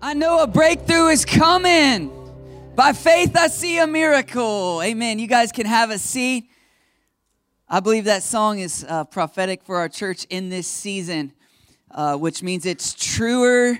I know a breakthrough is coming. By faith, I see a miracle. Amen. You guys can have a seat. I believe that song is prophetic for our church in this season, which means it's truer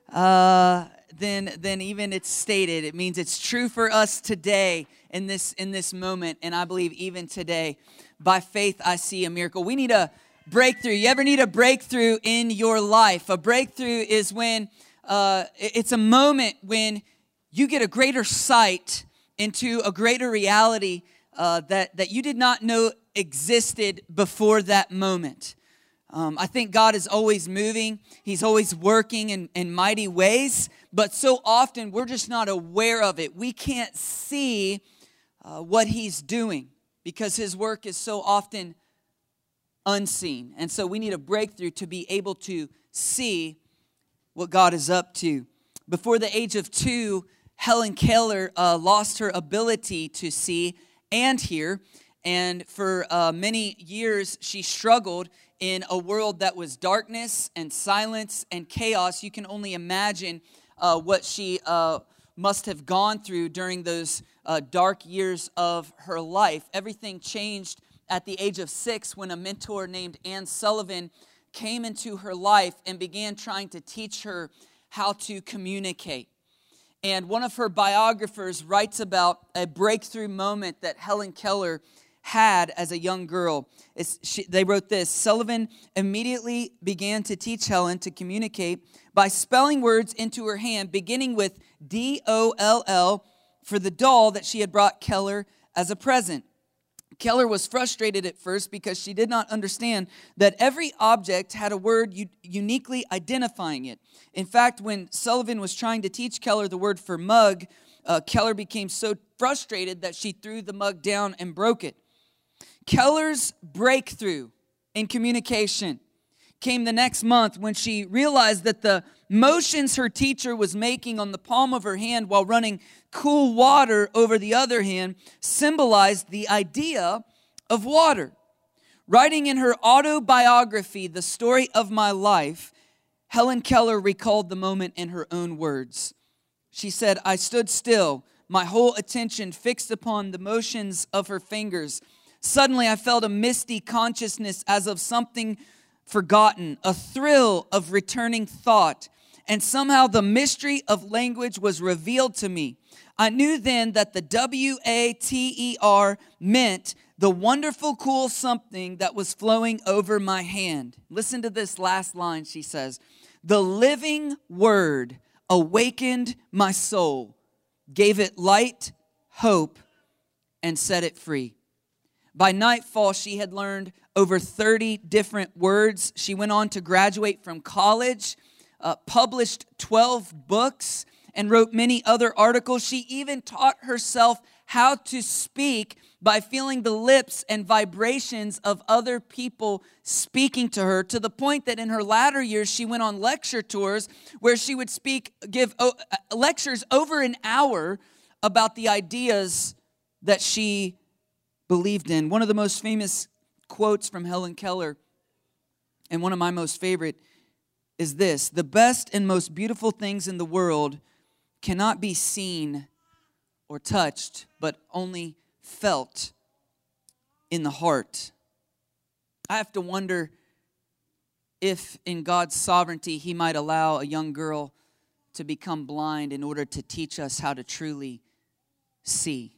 than even it's stated. It means it's true for us today in this moment, and I believe even today. By faith, I see a miracle. We need a breakthrough. You ever need a breakthrough in your life? A breakthrough is when it's a moment when you get a greater sight into a greater reality that you did not know existed before that moment. I think God is always moving. He's always working in mighty ways, but so often we're just not aware of it. We can't see what He's doing because His work is so often unseen. And so we need a breakthrough to be able to see what God is up to. Before the age of 2, Helen Keller lost her ability to see and hear. And for many years, she struggled in a world that was darkness and silence and chaos. You can only imagine what she must have gone through during those dark years of her life. Everything changed at the age of 6 when a mentor named Anne Sullivan came into her life and began trying to teach her how to communicate. And one of her biographers writes about a breakthrough moment that Helen Keller had as a young girl. They wrote this: Sullivan immediately began to teach Helen to communicate by spelling words into her hand, beginning with DOLL for the doll that she had brought Keller as a present. Keller was frustrated at first because she did not understand that every object had a word uniquely identifying it. In fact, when Sullivan was trying to teach Keller the word for mug, Keller became so frustrated that she threw the mug down and broke it. Keller's breakthrough in communication came the next month when she realized that the motions her teacher was making on the palm of her hand while running cool water over the other hand symbolized the idea of water. Writing in her autobiography, The Story of My Life, Helen Keller recalled the moment in her own words. She said, "I stood still, my whole attention fixed upon the motions of her fingers. Suddenly I felt a misty consciousness as of something forgotten, a thrill of returning thought, and somehow the mystery of language was revealed to me. I knew then that the WATER meant the wonderful cool something that was flowing over my hand." Listen to this last line, she says. "The living word awakened my soul, gave it light, hope, and set it free." By nightfall, she had learned over 30 different words. She went on to graduate from college, published 12 books, and wrote many other articles. She even taught herself how to speak by feeling the lips and vibrations of other people speaking to her, to the point that in her latter years, she went on lecture tours where she would give lectures over an hour about the ideas that she believed in. One of the most famous quotes from Helen Keller, and one of my most favorite, is this: "The best and most beautiful things in the world cannot be seen or touched, but only felt in the heart." I have to wonder if in God's sovereignty He might allow a young girl to become blind in order to teach us how to truly see.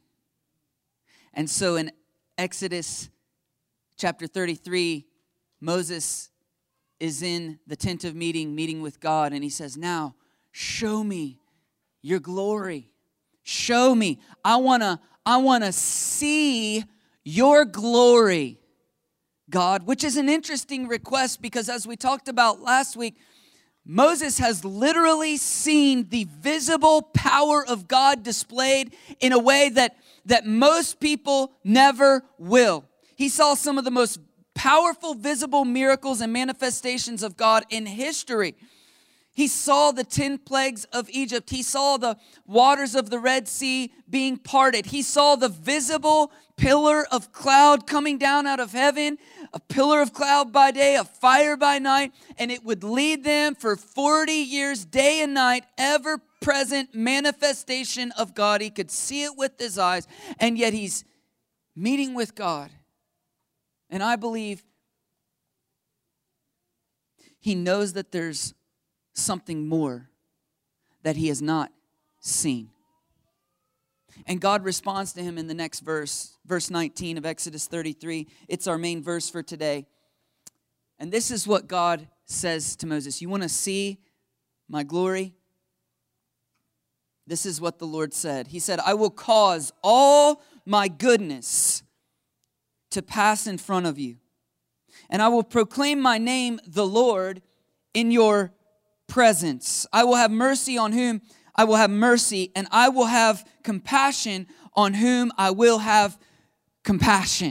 And so in Exodus chapter 33, Moses is in the tent of meeting with God, and he says, "Now, show me your glory. Show me. I want to see your glory, God," which is an interesting request because, as we talked about last week, Moses has literally seen the visible power of God displayed in a way that most people never will. He saw some of the most powerful, visible miracles and manifestations of God in history. He saw the 10 plagues of Egypt. He saw the waters of the Red Sea being parted. He saw the visible pillar of cloud coming down out of heaven, a pillar of cloud by day, a fire by night, and it would lead them for 40 years, day and night, ever-present manifestation of God. He could see it with his eyes, and yet he's meeting with God. And I believe he knows that there's something more that he has not seen. And God responds to him in the next verse, verse 19 of Exodus 33. It's our main verse for today. And this is what God says to Moses. You want to see my glory? This is what the Lord said. He said, I will cause all my goodness to pass in front of you. And I will proclaim my name, the Lord, in your presence. I will have mercy on whom I will have mercy, and I will have compassion on whom I will have compassion.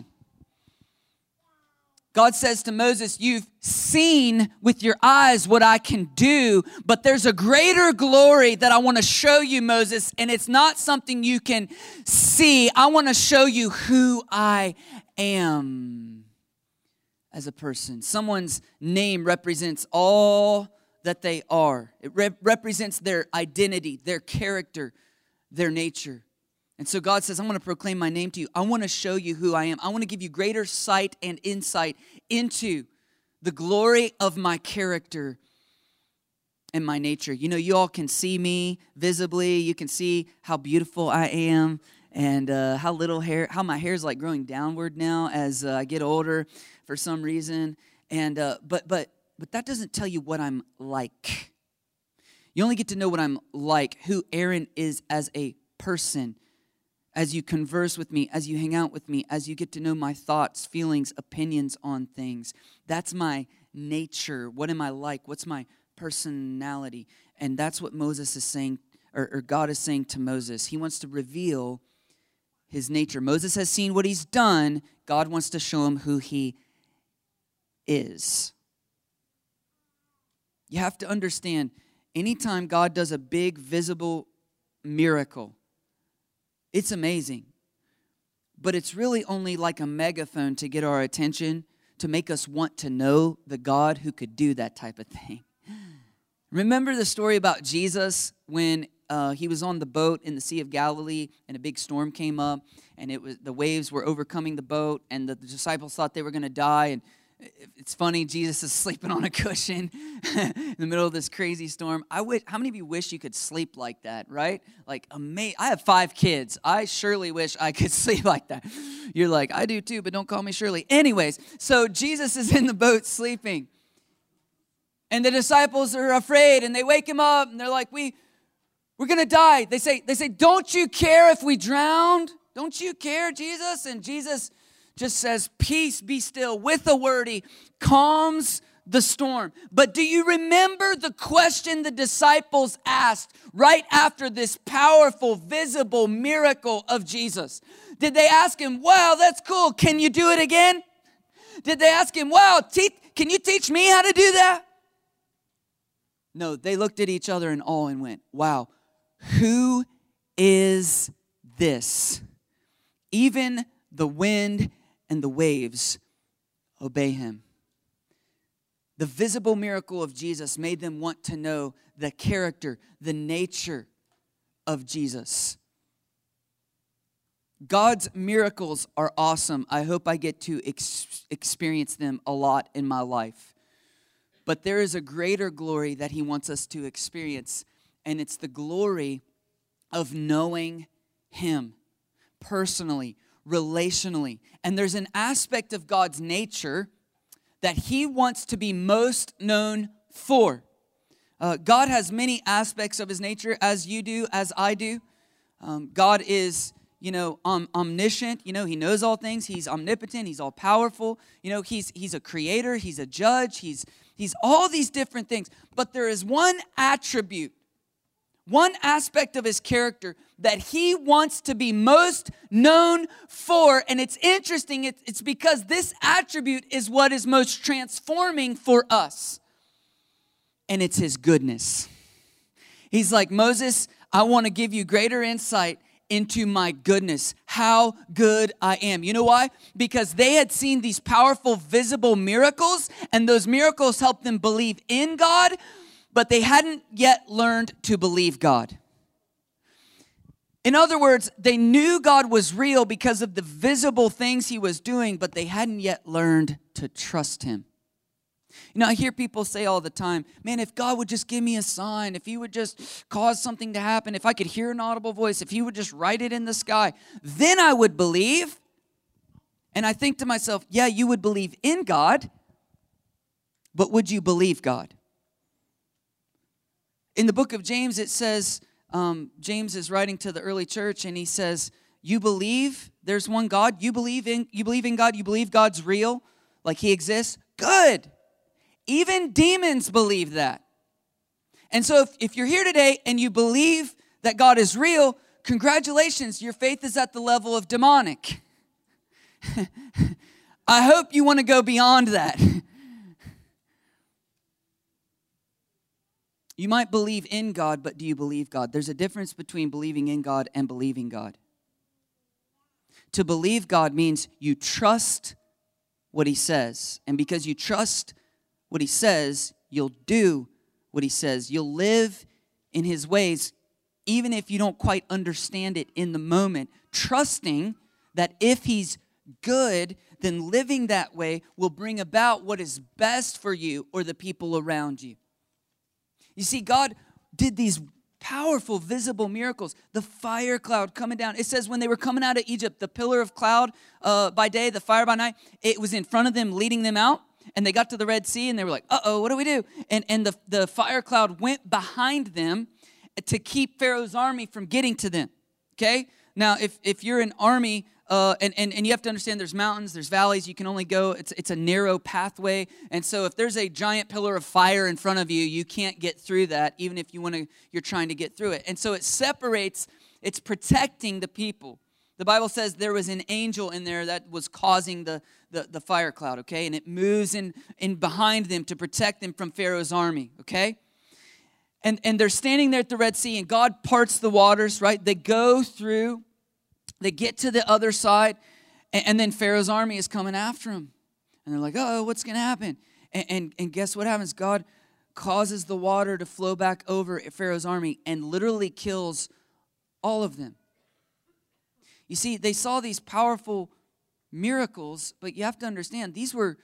God says to Moses, you've seen with your eyes what I can do, but there's a greater glory that I want to show you, Moses, and it's not something you can see. I want to show you who I am as a person. Someone's name represents all that they are. It represents their identity, their character, their nature. And so God says, I'm going to proclaim my name to you. I want to show you who I am. I want to give you greater sight and insight into the glory of my character and my nature. You know, you all can see me visibly. You can see how beautiful I am and how my hair is like growing downward now as I get older for some reason. And But that doesn't tell you what I'm like. You only get to know what I'm like, who Aaron is as a person, as you converse with me, as you hang out with me, as you get to know my thoughts, feelings, opinions on things. That's my nature. What am I like? What's my personality? And that's what Moses is saying, or God is saying to Moses. He wants to reveal his nature. Moses has seen what he's done. God wants to show him who he is. You have to understand, anytime God does a big, visible miracle, it's amazing. But it's really only like a megaphone to get our attention, to make us want to know the God who could do that type of thing. Remember the story about Jesus when he was on the boat in the Sea of Galilee and a big storm came up and the waves were overcoming the boat and the disciples thought they were going to die, and it's funny, Jesus is sleeping on a cushion in the middle of this crazy storm. How many of you wish you could sleep like that, right? Like, I have 5 kids. I surely wish I could sleep like that. You're like, I do too, but don't call me Shirley. Anyways, so Jesus is in the boat sleeping. And the disciples are afraid, and they wake him up, and they're like, we're going to die. They say, don't you care if we drowned? Don't you care, Jesus? And Jesus just says, peace, be still. With a word, he calms the storm. But do you remember the question the disciples asked right after this powerful, visible miracle of Jesus? Did they ask him, wow, that's cool, can you do it again? Did they ask him, wow, can you teach me how to do that? No, they looked at each other in awe and went, wow, who is this? Even the wind and the waves obey him. The visible miracle of Jesus made them want to know the character, the nature of Jesus. God's miracles are awesome. I hope I get to experience them a lot in my life. But there is a greater glory that he wants us to experience, and it's the glory of knowing him personally, relationally. And there's an aspect of God's nature that he wants to be most known for. God has many aspects of his nature, as you do, as I do. God is, omniscient. He knows all things. He's omnipotent. He's all powerful. He's a creator. He's a judge. He's all these different things. But there is one attribute, one aspect of his character that he wants to be most known for. And it's interesting. It's because this attribute is what is most transforming for us. and it's his goodness. He's like, Moses, I want to give you greater insight into my goodness, how good I am. You know why? Because they had seen these powerful, visible miracles, and those miracles helped them believe in God, but they hadn't yet learned to believe God. In other words, they knew God was real because of the visible things he was doing, but they hadn't yet learned to trust him. You know, I hear people say all the time, man, if God would just give me a sign, if he would just cause something to happen, if I could hear an audible voice, if he would just write it in the sky, then I would believe. And I think to myself, yeah, you would believe in God, but would you believe God? In the book of James, it says, James is writing to the early church, and he says, you believe there's one God, you believe in God, you believe God's real, like he exists, good. Even demons believe that. And so if you're here today and you believe that God is real, congratulations, your faith is at the level of demonic. I hope you want to go beyond that. You might believe in God, but do you believe God? There's a difference between believing in God and believing God. To believe God means you trust what he says. And because you trust what he says, you'll do what he says. You'll live in his ways, even if you don't quite understand it in the moment, trusting that if he's good, then living that way will bring about what is best for you or the people around you. You see, God did these powerful, visible miracles. The fire cloud coming down. It says when they were coming out of Egypt, the pillar of cloud by day, the fire by night, it was in front of them, leading them out. And they got to the Red Sea, and they were like, uh-oh, what do we do? And the fire cloud went behind them to keep Pharaoh's army from getting to them, okay? Now, if you're an army, and you have to understand there's mountains, there's valleys, you can only go, it's a narrow pathway. And so if there's a giant pillar of fire in front of you, you can't get through that, even if you're trying to get through it. And so it separates, it's protecting the people. The Bible says there was an angel in there that was causing the fire cloud, okay? And it moves in behind them to protect them from Pharaoh's army, okay? And they're standing there at the Red Sea, and God parts the waters, right? They go through, they get to the other side, and then Pharaoh's army is coming after them. And they're like, oh, what's going to happen? And guess what happens? God causes the water to flow back over Pharaoh's army and literally kills all of them. You see, they saw these powerful miracles, but you have to understand, these were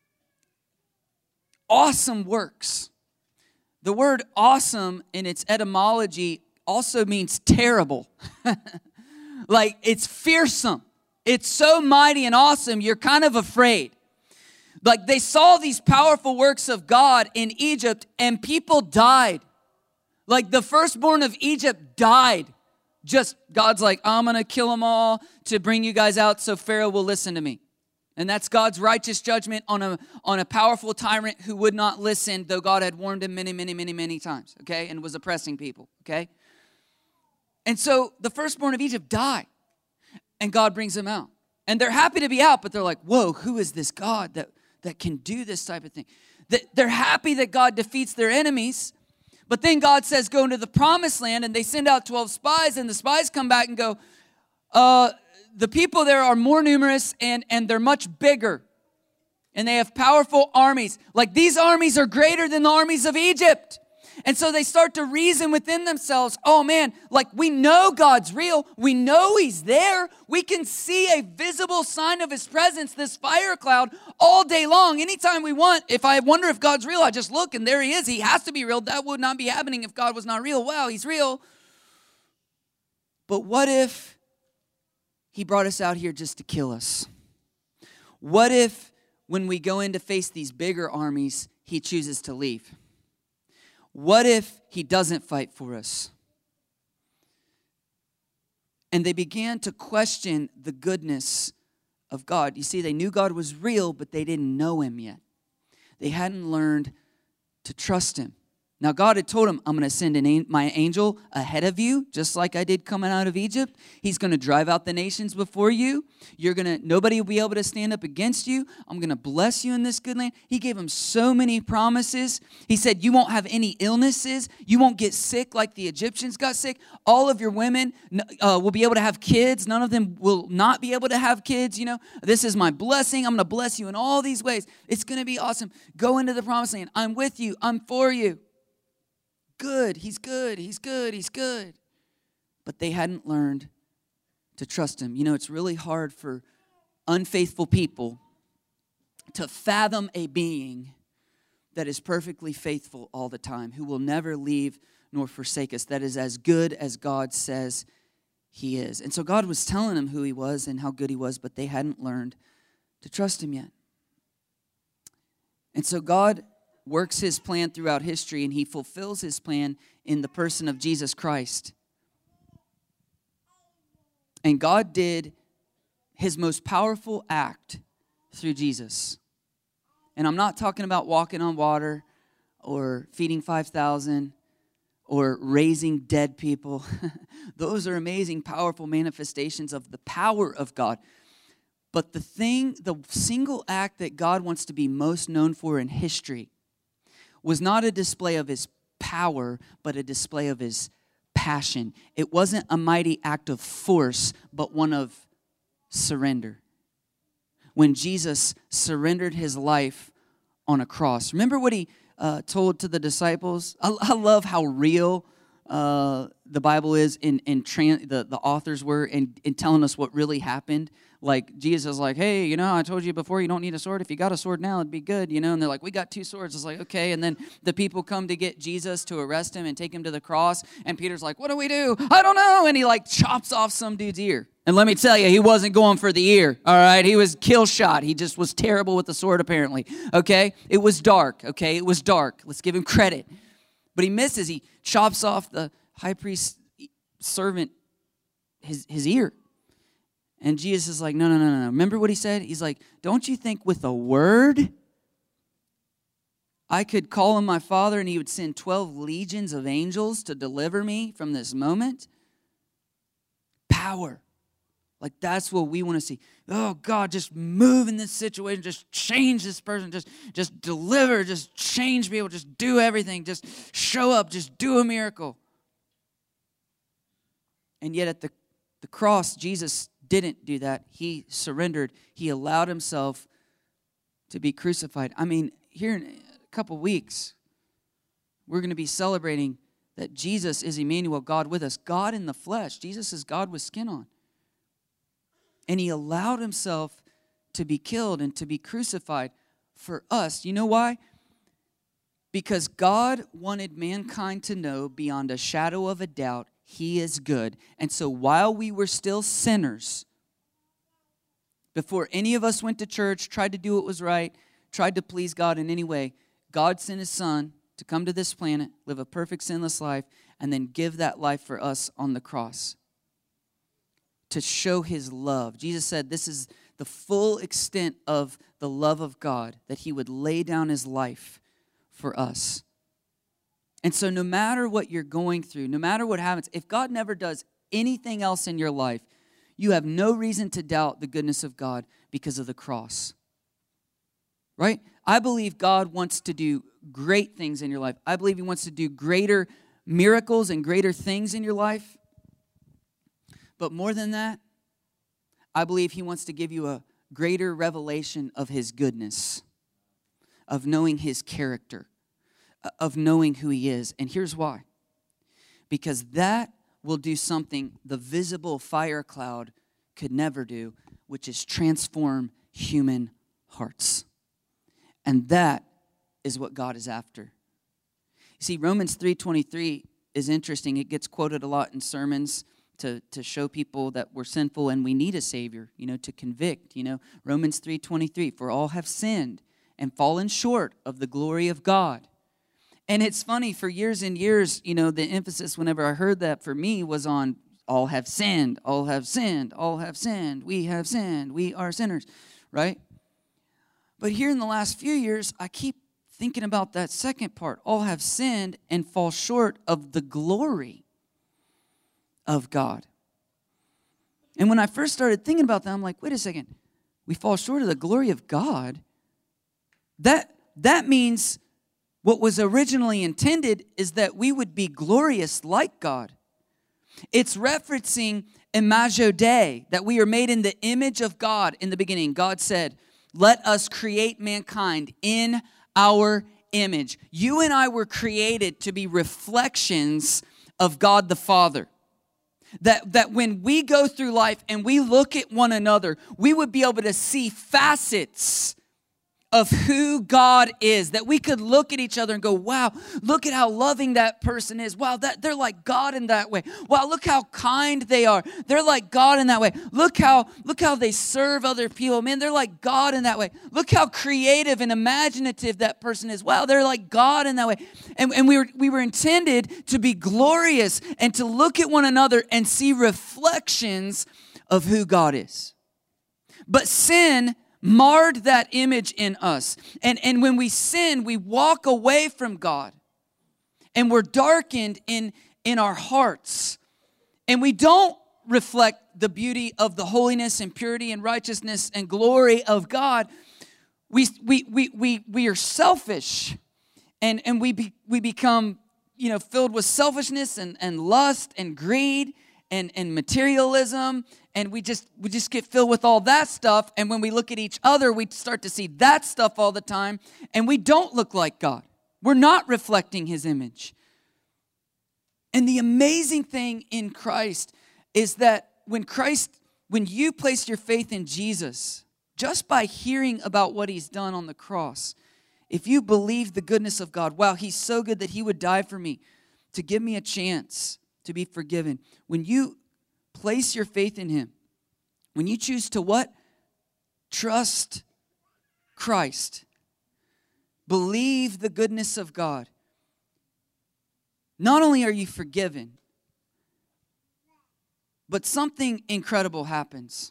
awesome works. The word awesome in its etymology also means terrible. Like, it's fearsome. It's so mighty and awesome, you're kind of afraid. Like, they saw these powerful works of God in Egypt, and people died. Like, the firstborn of Egypt died. Just, God's like, I'm going to kill them all to bring you guys out so Pharaoh will listen to me. And that's God's righteous judgment on a powerful tyrant who would not listen, though God had warned him many, many, many, many times, okay, and was oppressing people, okay? And so the firstborn of Egypt died, and God brings them out. And they're happy to be out, but they're like, whoa, who is this God that can do this type of thing? They're happy that God defeats their enemies. But then God says, go into the promised land, and they send out 12 spies, and the spies come back and go, the people there are more numerous, and they're much bigger. And they have powerful armies. Like, these armies are greater than the armies of Egypt. And so they start to reason within themselves, oh man, like, we know God's real. We know he's there. We can see a visible sign of his presence, this fire cloud, all day long. Anytime we want, if I wonder if God's real, I just look and there he is. He has to be real. That would not be happening if God was not real. Wow, he's real. But what if he brought us out here just to kill us? What if when we go in to face these bigger armies, he chooses to leave? What if he doesn't fight for us? And they began to question the goodness of God. You see, they knew God was real, but they didn't know him yet. They hadn't learned to trust him. Now, God had told him, I'm going to send my angel ahead of you, just like I did coming out of Egypt. He's going to drive out the nations before you. Nobody will be able to stand up against you. I'm going to bless you in this good land. He gave him so many promises. He said, you won't have any illnesses. You won't get sick like the Egyptians got sick. All of your women will be able to have kids. None of them will not be able to have kids. This is my blessing. I'm going to bless you in all these ways. It's going to be awesome. Go into the promised land. I'm with you. I'm for you. Good, he's good, he's good, he's good. But they hadn't learned to trust him. It's really hard for unfaithful people to fathom a being that is perfectly faithful all the time, who will never leave nor forsake us, that is as good as God says he is. And so God was telling them who he was and how good he was, but they hadn't learned to trust him yet. And so God works his plan throughout history, and he fulfills his plan in the person of Jesus Christ. And God did his most powerful act through Jesus. And I'm not talking about walking on water or feeding 5,000 or raising dead people. Those are amazing, powerful manifestations of the power of God. But the single act that God wants to be most known for in history was not a display of his power, but a display of his passion. It wasn't a mighty act of force, but one of surrender. When Jesus surrendered his life on a cross. Remember what he told to the disciples? I love how real the Bible is the authors were in telling us what really happened. Like, Jesus is like, hey, I told you before you don't need a sword. If you got a sword now, it'd be good, And they're like, we got 2 swords. It's like, okay. And then the people come to get Jesus to arrest him and take him to the cross. And Peter's like, what do we do? I don't know. And he chops off some dude's ear. And let me tell you, he wasn't going for the ear, all right? He was kill shot. He just was terrible with the sword, apparently, okay? It was dark, okay? It was dark. Let's give him credit. But he misses. He chops off the high priest's servant his ear. And Jesus is like, no. Remember what he said? He's like, don't you think with a word I could call him my Father and he would send 12 legions of angels to deliver me from this moment? Power. That's what we want to see. Oh, God, just move in this situation. Just change this person. Just deliver. Just change people. Just do everything. Just show up. Just do a miracle. And yet at the cross, Jesus didn't do that. He surrendered. He allowed himself to be crucified. Here in a couple weeks, we're going to be celebrating that Jesus is Emmanuel, God with us. God in the flesh. Jesus is God with skin on. And he allowed himself to be killed and to be crucified for us. You know why? Because God wanted mankind to know beyond a shadow of a doubt he is good. And so while we were still sinners, before any of us went to church, tried to do what was right, tried to please God in any way, God sent his son to come to this planet, live a perfect sinless life, and then give that life for us on the cross to show his love. Jesus said this is the full extent of the love of God, that he would lay down his life for us. And so no matter what you're going through, no matter what happens, if God never does anything else in your life, you have no reason to doubt the goodness of God because of the cross. Right? I believe God wants to do great things in your life. I believe he wants to do greater miracles and greater things in your life. But more than that, I believe he wants to give you a greater revelation of his goodness, of knowing his character, of knowing who he is. And here's why. Because that will do something the visible fire cloud could never do, which is transform human hearts. And that is what God is after. You see, Romans 3:23 is interesting. It gets quoted a lot in sermons to show people that we're sinful and we need a Savior, to convict. Romans 3:23, for all have sinned and fallen short of the glory of God. And it's funny, for years and years, the emphasis whenever I heard that for me was on all have sinned, all have sinned, all have sinned, we have sinned, we are sinners, right? But here in the last few years, I keep thinking about that second part. All have sinned and fall short of the glory of God. And when I first started thinking about that, I'm like, wait a second. We fall short of the glory of God? That means what was originally intended is that we would be glorious like God. It's referencing imago Dei, that we are made in the image of God in the beginning. God said, let us create mankind in our image. You and I were created to be reflections of God the Father. That when we go through life and we look at one another, we would be able to see facets of who God is, that we could look at each other and go, wow, look at how loving that person is. Wow, they're like God in that way. Wow, look how kind they are. They're like God in that way. Look how they serve other people. Man, they're like God in that way. Look how creative and imaginative that person is. Wow, they're like God in that way. And we were intended to be glorious and to look at one another and see reflections of who God is. But sin marred that image in us. And when we sin, we walk away from God. And we're darkened in our hearts. And we don't reflect the beauty of the holiness and purity and righteousness and glory of God. We are selfish. And we become, filled with selfishness and lust and greed and materialism, and we just get filled with all that stuff. And when we look at each other, we start to see that stuff all the time, and we don't look like God. We're not reflecting His image. And the amazing thing in Christ is that when you place your faith in Jesus, just by hearing about what He's done on the cross, if you believe the goodness of God, wow, He's so good that He would die for me to give me a chance to be forgiven. When you place your faith in Him, when you choose to what? Trust Christ. Believe the goodness of God. Not only are you forgiven, but something incredible happens.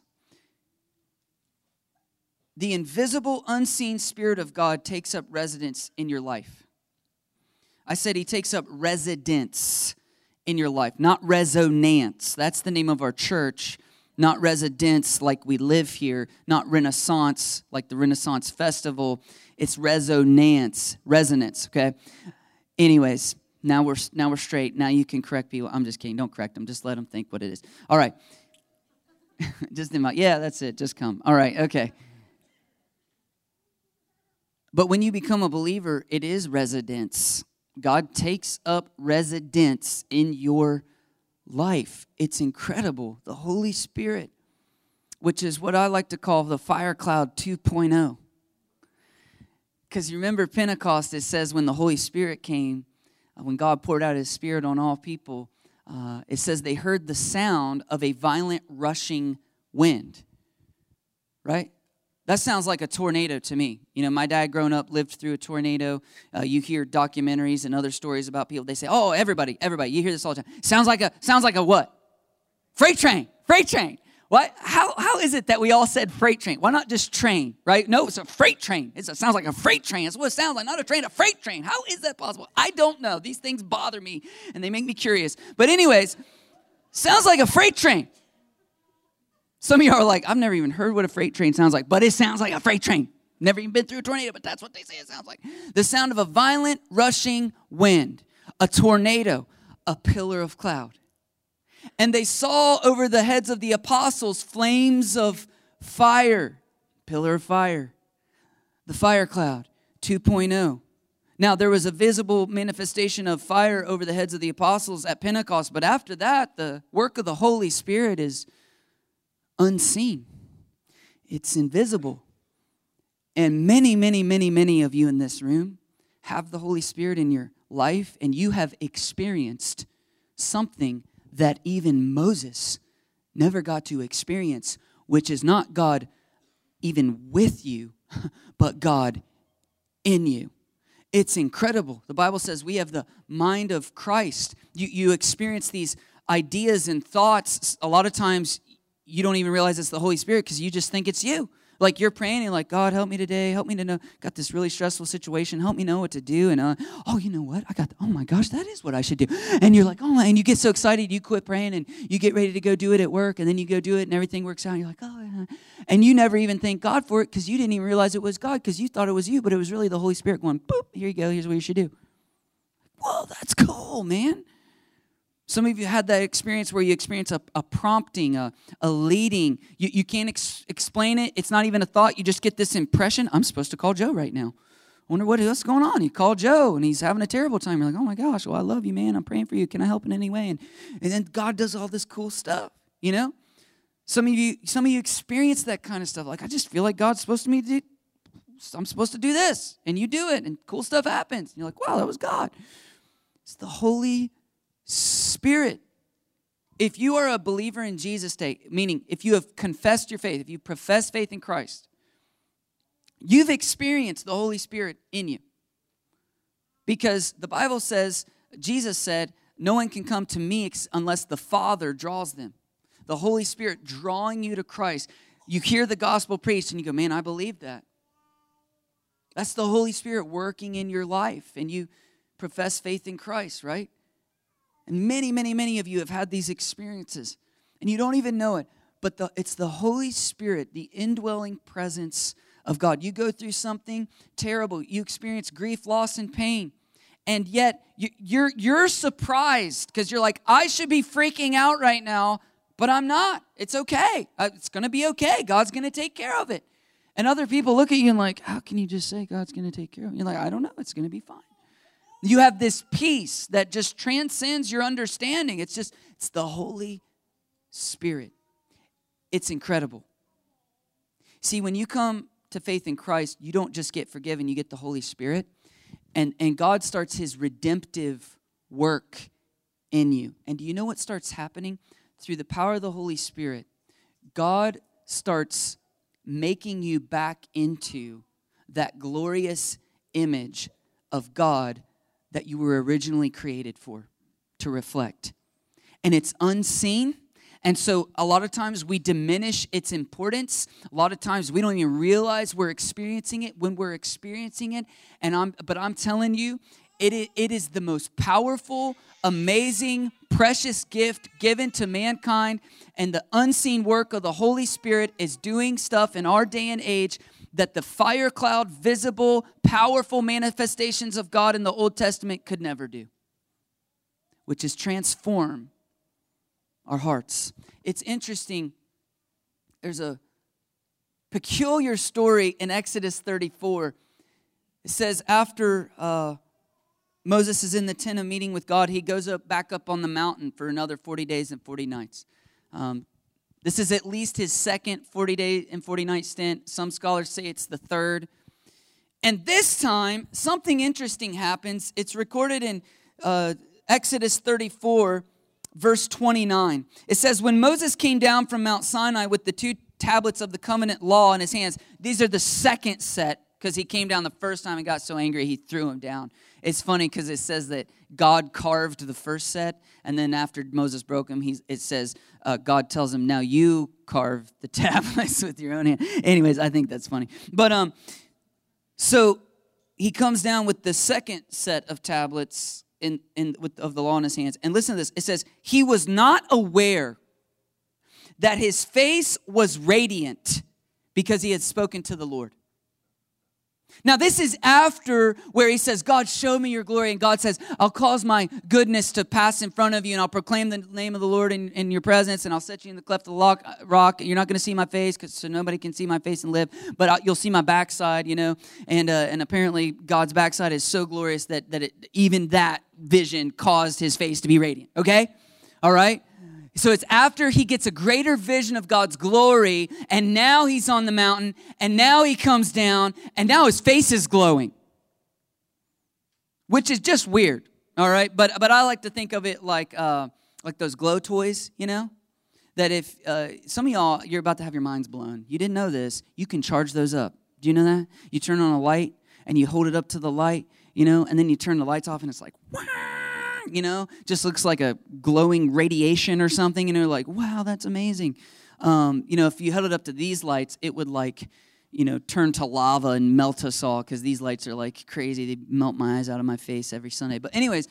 The invisible, unseen Spirit of God takes up residence in your life. I said He takes up residence in your life, not resonance. That's the name of our church. Not residence like we live here, not Renaissance like the Renaissance Festival. It's resonance, okay? Anyways, now we're straight. Now you can correct people. I'm just kidding. Don't correct them. Just let them think what it is. All right. Just yeah, that's it. Just come. All right, okay. But when you become a believer, it is residence. God takes up residence in your life. It's incredible. The Holy Spirit, which is what I like to call the fire cloud 2.0. Because you remember Pentecost, it says when the Holy Spirit came, when God poured out His Spirit on all people, it says they heard the sound of a violent rushing wind. Right? That sounds like a tornado to me. My dad growing up lived through a tornado. You hear documentaries and other stories about people. They say, oh, everybody. You hear this all the time. Sounds like a what? Freight train. What? How is it that we all said freight train? Why not just train, right? No, it's a freight train. It sounds like a freight train. That's what it sounds like, not a train, a freight train. How is that possible? I don't know. These things bother me, and they make me curious. But anyways, sounds like a freight train. Some of you are like, I've never even heard what a freight train sounds like, but it sounds like a freight train. Never even been through a tornado, but that's what they say it sounds like. The sound of a violent, rushing wind, a tornado, a pillar of cloud. And they saw over the heads of the apostles flames of fire, pillar of fire, the fire cloud 2.0. Now, there was a visible manifestation of fire over the heads of the apostles at Pentecost, but after that, the work of the Holy Spirit is unseen. It's invisible. And many, many, many, many of you in this room have the Holy Spirit in your life, and you have experienced something that even Moses never got to experience, which is not God even with you, but God in you. It's incredible. The Bible says we have the mind of Christ. You experience these ideas and thoughts. A lot of times you don't even realize it's the Holy Spirit because you just think it's you. Like you're praying and like, God, help me today. Help me to know. Got this really stressful situation. Help me know what to do. And oh, you know what? Oh my gosh, that is what I should do. And you're like, oh my, and you get so excited. You quit praying and you get ready to go do it at work. And then you go do it and everything works out. And you're like, oh, yeah. And you never even thank God for it because you didn't even realize it was God because you thought it was you, but it was really the Holy Spirit going, boop, here you go. Here's what you should do. Whoa, that's cool, man. Some of you had that experience where you experience a prompting, a leading. You can't explain it. It's not even a thought. You just get this impression, I'm supposed to call Joe right now. I wonder what's going on. You call Joe, and he's having a terrible time. You're like, oh, my gosh, well, I love you, man. I'm praying for you. Can I help in any way? And then God does all this cool stuff, you know? Some of you experience that kind of stuff. Like, I just feel like God's supposed to I'm supposed to do this. And you do it, and cool stuff happens. And you're like, wow, that was God. It's the Holy Spirit. If you are a believer in Jesus today, meaning if you have confessed your faith, if you profess faith in Christ, you've experienced the Holy Spirit in you. Because the Bible says, Jesus said, no one can come to me unless the Father draws them. The Holy Spirit drawing you to Christ. You hear the gospel preached and you go, man, I believe that. That's the Holy Spirit working in your life. And you profess faith in Christ, right? And many, many, many of you have had these experiences. And you don't even know it. But it's the Holy Spirit, the indwelling presence of God. You go through something terrible. You experience grief, loss, and pain. And yet, you're surprised because you're like, I should be freaking out right now, but I'm not. It's okay. It's going to be okay. God's going to take care of it. And other people look at you and like, how can you just say God's going to take care of it? You're like, I don't know. It's going to be fine. You have this peace that just transcends your understanding. It's the Holy Spirit. It's incredible. See, when you come to faith in Christ, you don't just get forgiven, you get the Holy Spirit. And God starts his redemptive work in you. And do you know what starts happening? Through the power of the Holy Spirit, God starts making you back into that glorious image of God that you were originally created for, to reflect. And it's unseen. And so a lot of times we diminish its importance. A lot of times we don't even realize we're experiencing it when we're experiencing it. But I'm telling you, it is the most powerful, amazing, precious gift given to mankind. And the unseen work of the Holy Spirit is doing stuff in our day and age that the fire cloud, visible, powerful manifestations of God in the Old Testament could never do, which is transform our hearts. It's interesting. There's a peculiar story in Exodus 34. It says after Moses is in the tent of meeting with God, he goes back up on the mountain for another 40 days and 40 nights. This is at least his second 40-day and 40-night stint. Some scholars say it's the third. And this time, something interesting happens. It's recorded in Exodus 34, verse 29. It says, when Moses came down from Mount Sinai with the 2 tablets of the covenant law in his hands, these are the second set, because he came down the first time and got so angry he threw them down. It's funny because it says that God carved the first set, and then after Moses broke them, it says God tells him, now you carve the tablets with your own hand. Anyways, I think that's funny. But so he comes down with the second set of tablets of the law in his hands. And listen to this. It says, he was not aware that his face was radiant because he had spoken to the Lord. Now, this is after where he says, God, show me your glory. And God says, I'll cause my goodness to pass in front of you, and I'll proclaim the name of the Lord in your presence, and I'll set you in the cleft of the rock. You're not going to see my face, so nobody can see my face and live, but you'll see my backside, you know. And apparently, God's backside is so glorious that even that vision caused his face to be radiant, okay? All right? So it's after he gets a greater vision of God's glory, and now he's on the mountain, and now he comes down, and now his face is glowing, which is just weird, all right? But I like to think of it like those glow toys, you know? That if some of y'all, you're about to have your minds blown. You didn't know this. You can charge those up. Do you know that? You turn on a light, and you hold it up to the light, you know, and then you turn the lights off, and it's like, wah! You know, just looks like a glowing radiation or something, and you're like, wow, that's amazing. You know, if you held it up to these lights, it would like turn to lava and melt us all, because these lights are like crazy. They melt my eyes out of my face every Sunday. But anyways,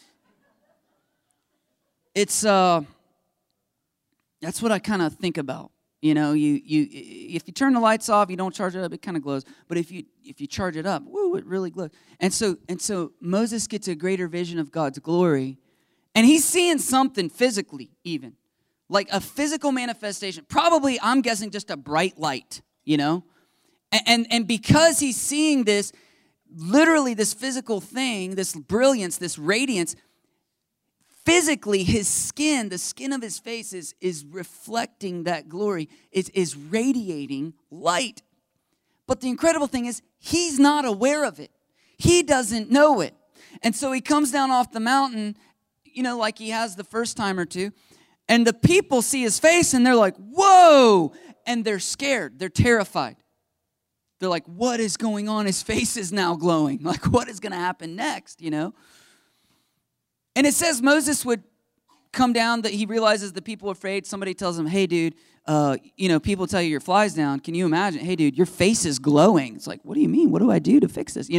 it's that's what I kind of think about. If you turn the lights off, you don't charge it up, it kind of glows. But if you charge it up, woo, it really glows. And so Moses gets a greater vision of God's glory, and he's seeing something physically, even like a physical manifestation. Probably, I'm guessing, just a bright light, And because he's seeing this, literally this physical thing, this brilliance, this radiance, physically his skin, the skin of his face is reflecting that glory, is radiating light. But the incredible thing is, he's not aware of it. He doesn't know it. And so he comes down off the mountain, like he has the first time or two, and the people see his face and they're like, whoa, and they're scared, they're terrified. They're like, what is going on? His face is now glowing. Like, what is going to happen next, And it says Moses would come down, that he realizes the people are afraid. Somebody tells him, hey, dude, people tell you your fly's down. Can you imagine? Hey, dude, your face is glowing. It's like, what do you mean? What do I do to fix this?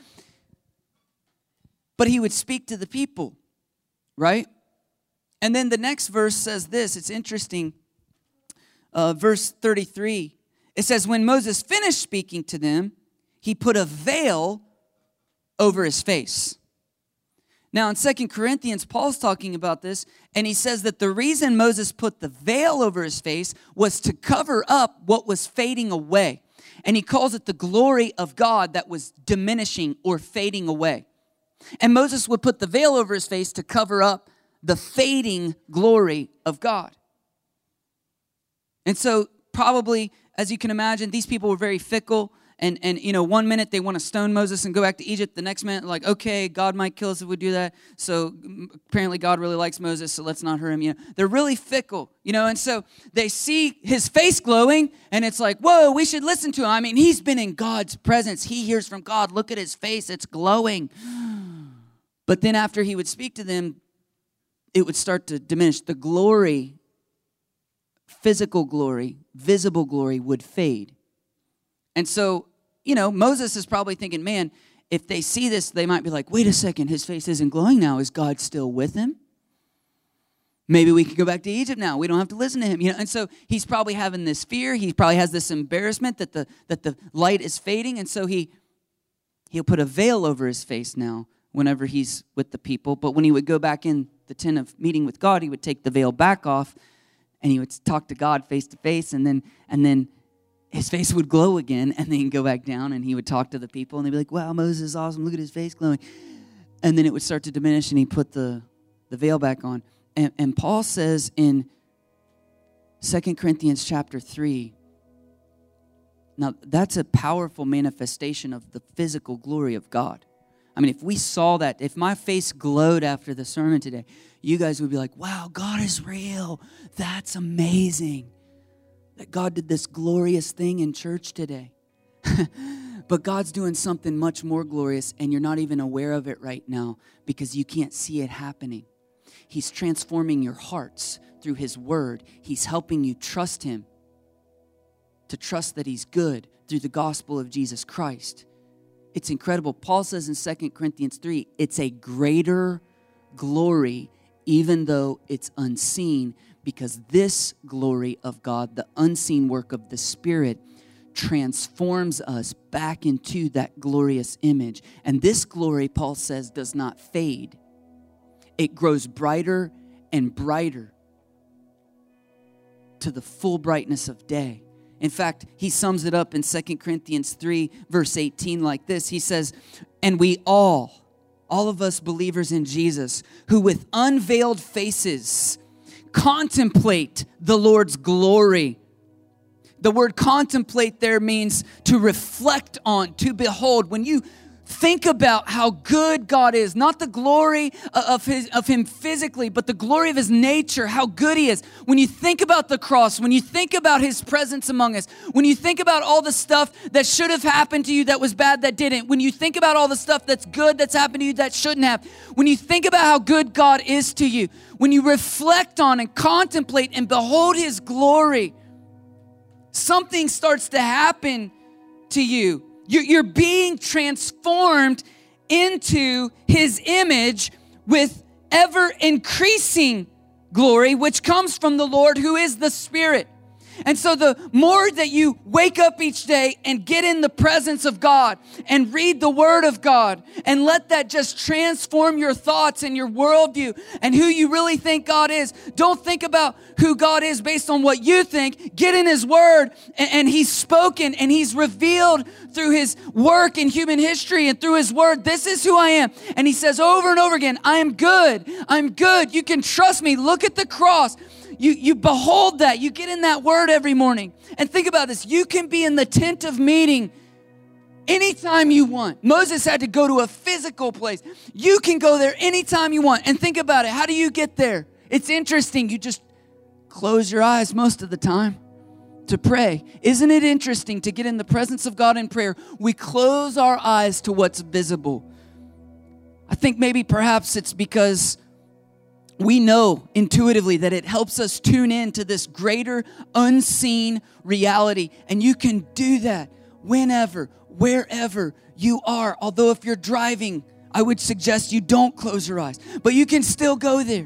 But he would speak to the people, right? And then the next verse says this. It's interesting. Verse 33. It says, when Moses finished speaking to them, he put a veil over his face. Now, in 2 Corinthians, Paul's talking about this, and he says that the reason Moses put the veil over his face was to cover up what was fading away. And he calls it the glory of God that was diminishing or fading away. And Moses would put the veil over his face to cover up the fading glory of God. And so, probably, as you can imagine, these people were very fickle. And 1 minute they want to stone Moses and go back to Egypt. The next minute, like, okay, God might kill us if we do that. So apparently God really likes Moses, so let's not hurt him. They're really fickle, and so they see his face glowing, and it's like, whoa, we should listen to him. I mean, he's been in God's presence. He hears from God. Look at his face. It's glowing. But then after he would speak to them, it would start to diminish. The glory, physical glory, visible glory would fade. And so, Moses is probably thinking, man, if they see this, they might be like, wait a second, his face isn't glowing now. Is God still with him? Maybe we could go back to Egypt now. We don't have to listen to him. And so he's probably having this fear. He probably has this embarrassment that the light is fading. And so he'll put a veil over his face now whenever he's with the people. But when he would go back in the tent of meeting with God, he would take the veil back off and he would talk to God face to face, and then his face would glow again, and then he'd go back down, and he would talk to the people, and they'd be like, wow, Moses is awesome. Look at his face glowing. And then it would start to diminish, and he'd put the veil back on. And Paul says in 2 Corinthians chapter 3, now that's a powerful manifestation of the physical glory of God. I mean, if we saw that, if my face glowed after the sermon today, you guys would be like, wow, God is real. That's amazing that God did this glorious thing in church today. But God's doing something much more glorious, and you're not even aware of it right now because you can't see it happening. He's transforming your hearts through his word. He's helping you trust him, to trust that he's good through the gospel of Jesus Christ. It's incredible. Paul says in 2 Corinthians 3, it's a greater glory, even though it's unseen, because this glory of God, the unseen work of the Spirit, transforms us back into that glorious image. And this glory, Paul says, does not fade. It grows brighter and brighter to the full brightness of day. In fact, he sums it up in 2 Corinthians 3, verse 18 like this. He says, and we all of us believers in Jesus, who with unveiled faces contemplate the Lord's glory. The word contemplate there means to reflect on, to behold. When you think about how good God is, not the glory of him physically, but the glory of his nature, how good he is. When you think about the cross, when you think about his presence among us, when you think about all the stuff that should have happened to you that was bad that didn't, when you think about all the stuff that's good that's happened to you that shouldn't have, when you think about how good God is to you, when you reflect on and contemplate and behold his glory, something starts to happen to you. You're being transformed into his image with ever increasing glory, which comes from the Lord who is the Spirit. And so the more that you wake up each day and get in the presence of God and read the Word of God and let that just transform your thoughts and your worldview and who you really think God is. Don't think about who God is based on what you think. Get in His Word, and He's spoken and He's revealed through His work in human history and through His Word. This is who I am. And He says over and over again, I am good. I'm good. You can trust me. Look at the cross. You behold that. You get in that Word every morning. And think about this. You can be in the tent of meeting anytime you want. Moses had to go to a physical place. You can go there anytime you want. And think about it. How do you get there? It's interesting. You just close your eyes most of the time to pray. Isn't it interesting to get in the presence of God in prayer? We close our eyes to what's visible. I think maybe perhaps it's because we know intuitively that it helps us tune in to this greater unseen reality. And you can do that whenever, wherever you are. Although if you're driving, I would suggest you don't close your eyes. But you can still go there.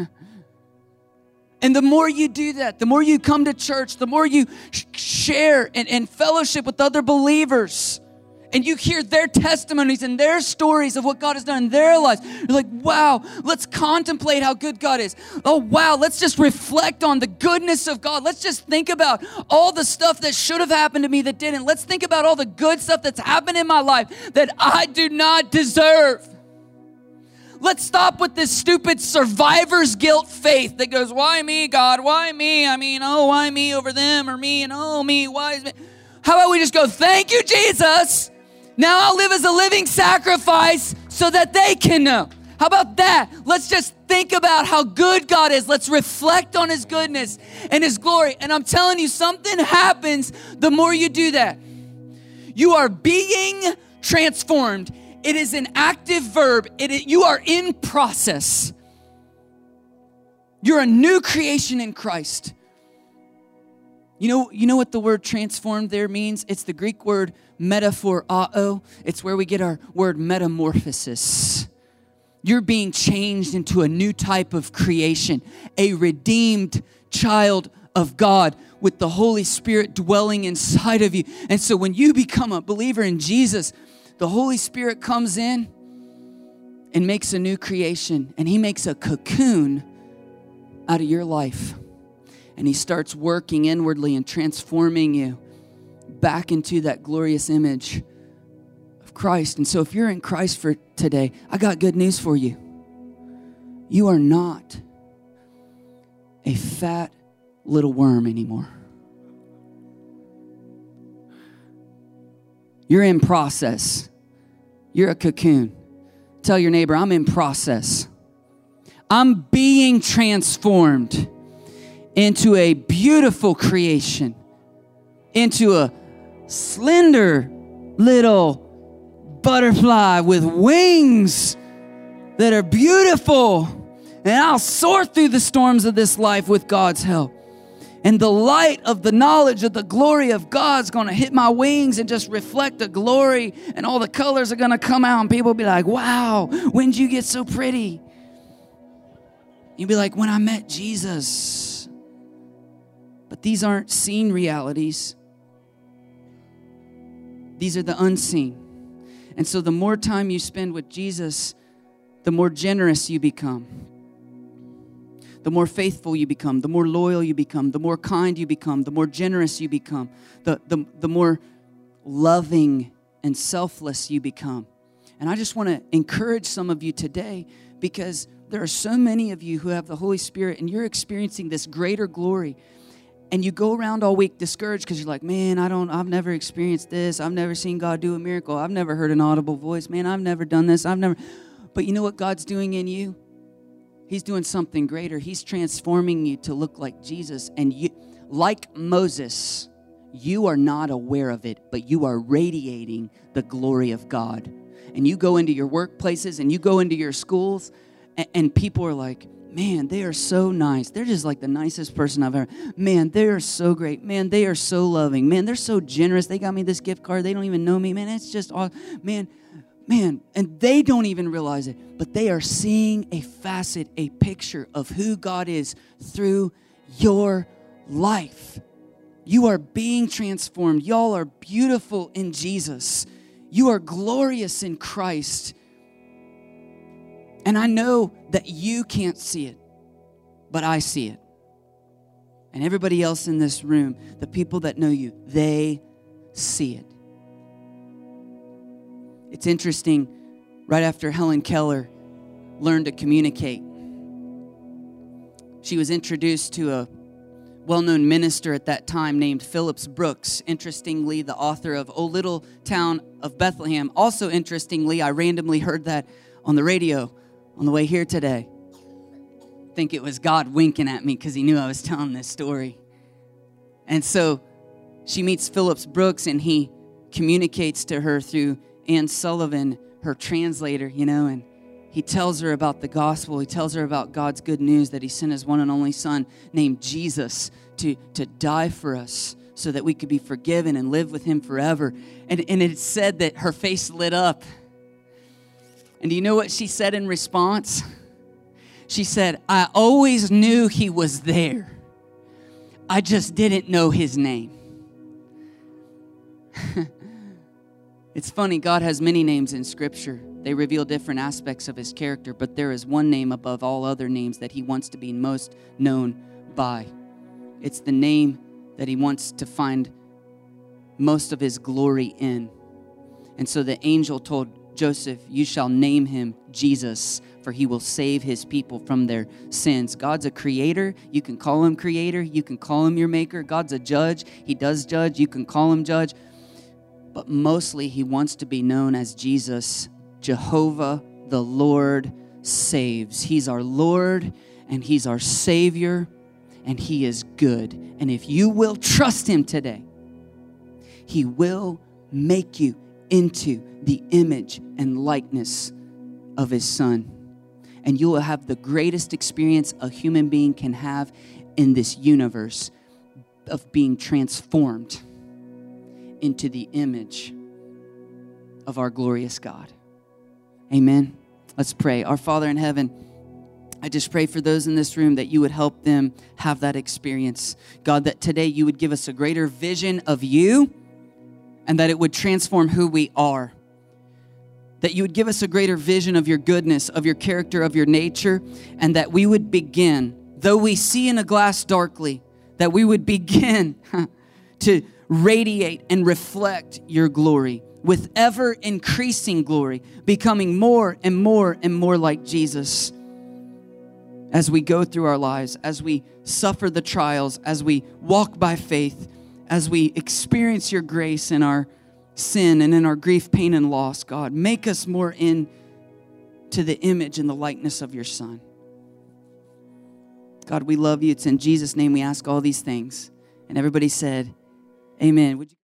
And the more you do that, the more you come to church, the more you share and fellowship with other believers, and you hear their testimonies and their stories of what God has done in their lives. You're like, wow, let's contemplate how good God is. Oh, wow, let's just reflect on the goodness of God. Let's just think about all the stuff that should have happened to me that didn't. Let's think about all the good stuff that's happened in my life that I do not deserve. Let's stop with this stupid survivor's guilt faith that goes, why me, God? Why me? I mean, oh, why me over them or me? And oh, me, why is me? How about we just go, thank you, Jesus. Now I'll live as a living sacrifice so that they can know. How about that? Let's just think about how good God is. Let's reflect on His goodness and His glory. And I'm telling you, something happens the more you do that. You are being transformed. It is an active verb. You are in process. You're a new creation in Christ. You know what the word transformed there means? It's the Greek word metaphorao. It's where we get our word metamorphosis. You're being changed into a new type of creation, a redeemed child of God with the Holy Spirit dwelling inside of you. And so when you become a believer in Jesus, the Holy Spirit comes in and makes a new creation, and He makes a cocoon out of your life. And He starts working inwardly and transforming you back into that glorious image of Christ. And so if you're in Christ for today, I got good news for you. You are not a fat little worm anymore. You're in process. You're a cocoon. Tell your neighbor, I'm in process. I'm being transformed into a beautiful creation, into a slender little butterfly with wings that are beautiful. And I'll soar through the storms of this life with God's help. And the light of the knowledge of the glory of God's going to hit my wings and just reflect the glory, and all the colors are going to come out, and people will be like, wow, when did you get so pretty? You'll be like, when I met Jesus. But these aren't seen realities. These are the unseen. And so the more time you spend with Jesus, the more generous you become. The more faithful you become, the more loyal you become, the more kind you become, the more generous you become, the more loving and selfless you become. And I just want to encourage some of you today, because there are so many of you who have the Holy Spirit and you're experiencing this greater glory. And you go around all week discouraged because you're like, man, I've never experienced this. I've never seen God do a miracle. I've never heard an audible voice. Man, I've never done this. But you know what God's doing in you? He's doing something greater. He's transforming you to look like Jesus. And you, like Moses, you are not aware of it, but you are radiating the glory of God. And you go into your workplaces and you go into your schools, and people are like, man, they are so nice. They're just like the nicest person I've ever. Man, they are so great. Man, they are so loving. Man, they're so generous. They got me this gift card. They don't even know me. Man, it's just awesome. Man, and they don't even realize it, but they are seeing a facet, a picture of who God is through your life. You are being transformed. Y'all are beautiful in Jesus. You are glorious in Christ. And I know that you can't see it, but I see it. And everybody else in this room, the people that know you, they see it. It's interesting, right after Helen Keller learned to communicate, she was introduced to a well-known minister at that time named Phillips Brooks. Interestingly, the author of O Little Town of Bethlehem. Also interestingly, I randomly heard that on the radio on the way here today. I think it was God winking at me because he knew I was telling this story. And so she meets Phillips Brooks, and he communicates to her through Ann Sullivan, her translator, and he tells her about the gospel. He tells her about God's good news that he sent his one and only son named Jesus to die for us so that we could be forgiven and live with him forever. And it said that her face lit up. And do you know what she said in response? She said, I always knew he was there. I just didn't know his name. It's funny, God has many names in Scripture. They reveal different aspects of his character, but there is one name above all other names that he wants to be most known by. It's the name that he wants to find most of his glory in. And so the angel told Joseph, you shall name him Jesus, for he will save his people from their sins. God's a creator. You can call him creator. You can call him your maker. God's a judge. He does judge. You can call him judge. But mostly he wants to be known as Jesus, Jehovah, the Lord saves. He's our Lord and he's our Savior and he is good. And if you will trust him today, he will make you into the image and likeness of his son. And you will have the greatest experience a human being can have in this universe of being transformed into the image of our glorious God. Amen. Let's pray. Our Father in heaven, I just pray for those in this room that you would help them have that experience. God, that today you would give us a greater vision of you and that it would transform who we are. That you would give us a greater vision of your goodness, of your character, of your nature, and that we would begin, though we see in a glass darkly, that we would begin to radiate and reflect your glory with ever increasing glory, becoming more and more and more like Jesus as we go through our lives, as we suffer the trials, as we walk by faith, as we experience your grace in our sin and in our grief, pain, and loss. God, make us more into the image and the likeness of your Son. God, we love you. It's in Jesus' name we ask all these things. And everybody said, amen. Would you